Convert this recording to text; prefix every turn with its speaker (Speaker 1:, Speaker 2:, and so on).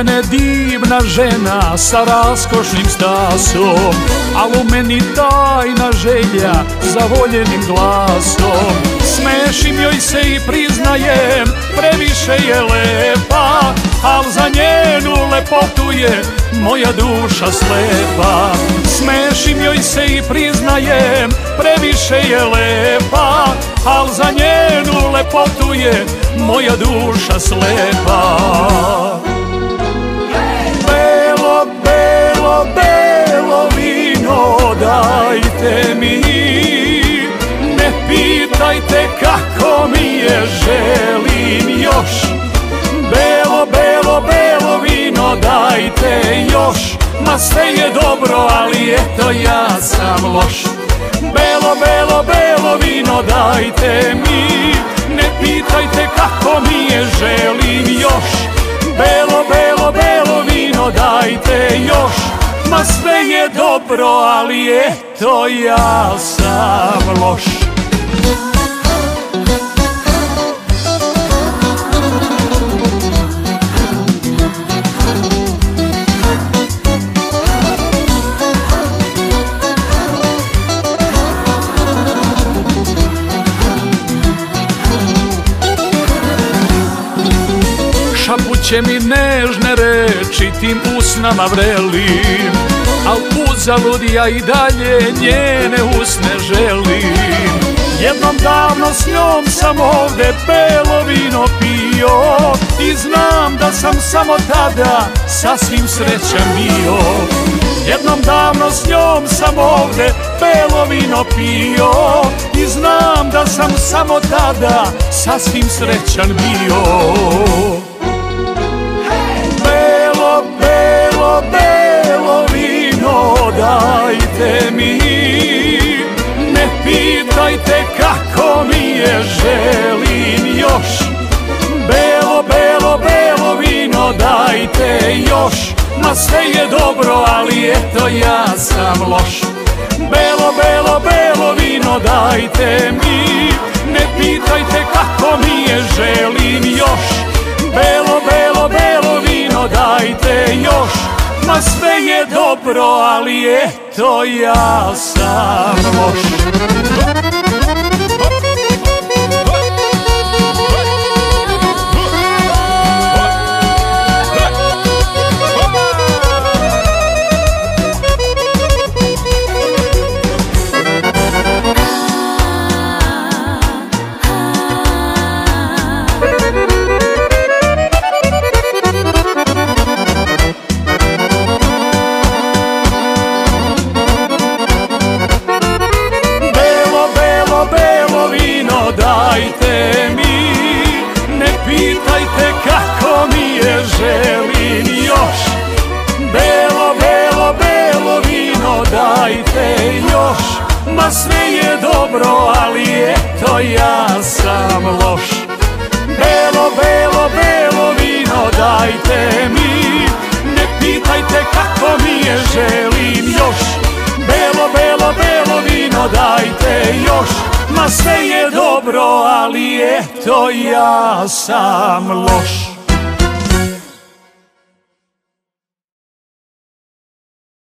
Speaker 1: mene divna žena sa raskošnim stasom, al u meni tajna želja za voljenim glasom. Smešim joj se i priznajem, previše je lepa, al za njenu lepotu je moja duša slepa. Smešim joj se i priznajem, previše je lepa, al za njenu lepotu je moja duša slepa. Belo, belo, belo vino dajte mi, ne pitajte kako mi je, želim još. Belo, belo, belo vino dajte još, ma sve je dobro, ali eto ja sam loš. Belo, belo, belo vino dajte mi, ne pitajte kako mi je, želim još. Belo, belo, belo vino dajte još, ma sve je dobro, ali eto ja sam loš. Šapuće mi nežne reči, tim usnama vrelim, al uzalud ja i dalje njene usne želim. Jednom davno s njom sam ovde belo vino pio i znam da sam samo tada sasvim srećan bio. Jednom davno s njom sam ovde belo vino pio i znam da sam samo tada sasvim srećan bio. Belo, belo, belo vino dajte mi, ne pitajte kako mi je, želim još. Belo, belo, belo vino dajte još, ma sve je dobro, ali eto ja sam loš. Belo, belo, belo vino dajte mi, ne pitajte kako mi je, želim još. Belo, belo, belo vino dajte još, ma sve je dobro, ali eto ja sam loš. Dajte mi, ne pitajte kako mi je, želim još. Belo, belo, belo vino dajte još, ma sve je dobro, ali eto ja sam loš. Belo, belo, belo vino dajte mi, ne pitajte kako mi je, želim još. Belo, belo, belo vino dajte još, ma sve je dobro, ali eto ja sam loš.